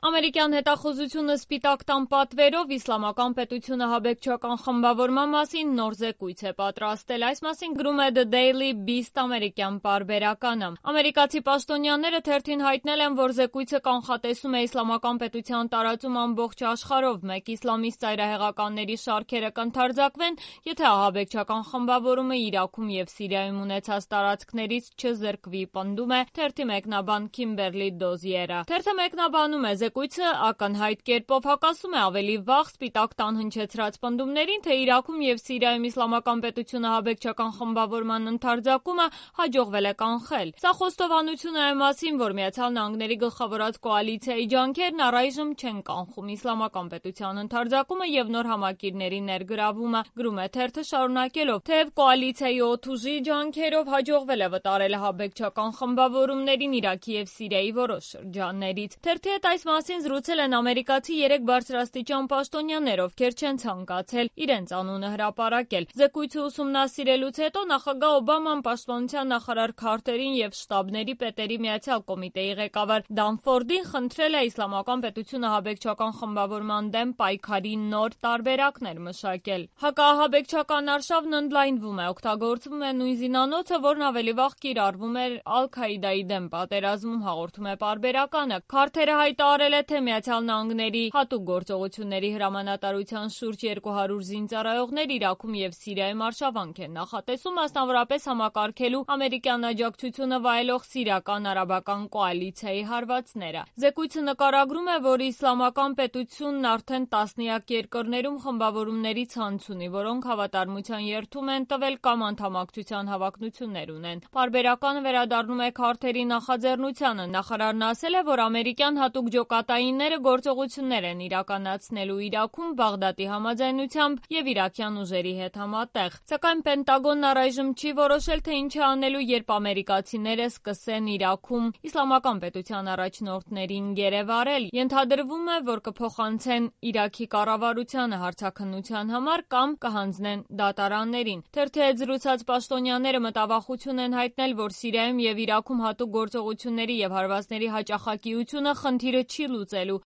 Ամերիկյան հետախուզությունը սպիտակ տան պատվերով իսլամական պետությունը ահաբեկչական խմբավորման մասին նոր զեկույց է պատրաստել։ Այս մասին գրում է The Daily Beast ամերիկյան պարբերականը։ Ամերիկացի պաշտոնյաները թերթին հայտնել են, որ զեկույցը կանխատեսում է իսլամական պետության տարածում ամբողջ աշխարհով։ Մեկ իսլամիստ ծայրահեղականների շարքերը կընդարձակվեն, եթե ահաբեկչական խմբավորումը Իրաքում և Սիրիայում ունեցած տարածքներից չզրկվի, պնդում է թերթի մեկնաբան Քիմբերլի Դոզիերը։ Թերթը մեկնաբանում է զեկույցը ակնհայտ կերպով հակասում է ավելի վաղ Սպիտակ տան հնչեցրած պնդումներին, թե Իրաքում և Սիրիայում իսլամական պետությունը ահաբեկչական խմբավորման ընդարձակումը հաջողվել է կանխել։ Սա խոստովանություն է այն մասին, որ Միացյալ Նահանգների գլխավորած կոալիցիայի ջանքերն առայժմ չեն կանխում իսլամական պետության ընդարձակումը և նոր համակիրների ներգրավումը, գրում է թերթը շարունակելով, թեև կոալիցիայի օդուժի ջանքերով հաջողվել է վտարել ահաբեկչական խմբավորումներին Իրաքի և Սիրիայի որոշ շրջաններից։ Թերթի հետ այս մասին զրուցել են ամերիկացի 3 բարձրաստիճան պաշտոնյաներ, ովքեր չեն ցանկացել իրենց անունը հրապարակել։ Զեկույցը ուսումնասիրելուց հետո նախագահ Օբաման պաշտպանության նախարար Քարթերին և շտաբների պետերի միացյալ կոմիտեի ղեկավար Դանֆորդին խնդրել է իսլամական պետությունը ահաբեկչական խմբավորման դեմ պայքարի նոր տարբերակներ մշակել։ Հակաահաբեկչական արշավն ընդլայնվում է, օգտագործվում է նույն զինանոցը, որն ավելի վաղ կիրառվում էր Ալ-Քաիդայի դեմ պատերազմում, հաղորդում է պարբերականը։ Քարթերը հայտարարել է, թե Միացյալ Նահանգների հատուկ գործողությունների հրամանատարության շուրջ 200 զինծառայողներ Իրաքում և Սիրիայում արշավանք են նախատեսում, մասնավորապես համակարգելու ամերիկյան աջակցությունը վայելող սիրիական արաբական կոալիցիայի հարվածները։ Զեկույցը նկարագրում է, որ իսլամական պետությունն արդեն տասնյակ երկրներում խմբավորումների ցանց ունի, որոնք հավատարմության երդում են տվել կամ անդամակցության հավակնություններ ունեն։ Պարբերականը վերադառնում է Քարթերի նախաձեռնությանը։ Նախարարն ասել է, որ ամերիկյան հատուկ ջոկատայինները գործողություններ են իրականացնելու Իրաքում Բաղդադի համաձայնությամբ և իրաքյան ուժերի հետ համատեղ։ Սակայն Պենտագոնն առայժմ չի որոշել, թե ինչ է անելու, երբ ամերիկացիները սկսեն Իրաքում իսլամական պետության առաջնորդներին գերեվարել։ Ենթադրվում է, որ կփոխանցեն Իրաքի կառավարությանը հարցաքննության համար կամ կհանձնեն դատարաններին։ Թերթի հետ զրուցած պաշտոնյաները մտավախություն են հայտնել, որ Սիրիայում և Իրաքում հատուկ գործողությունների և հարվածների հաճախակիությունը խնդիրը չի լուծելու,